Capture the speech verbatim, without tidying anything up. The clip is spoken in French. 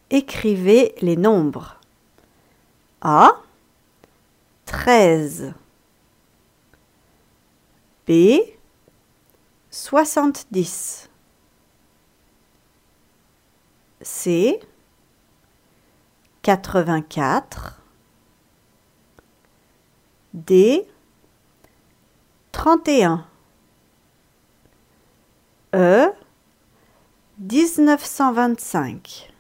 Écrivez les nombres. A. treize. B. soixante-dix. C. quatre-vingt-quatre. D. trente et un. E. dix-neuf cent vingt-cinq.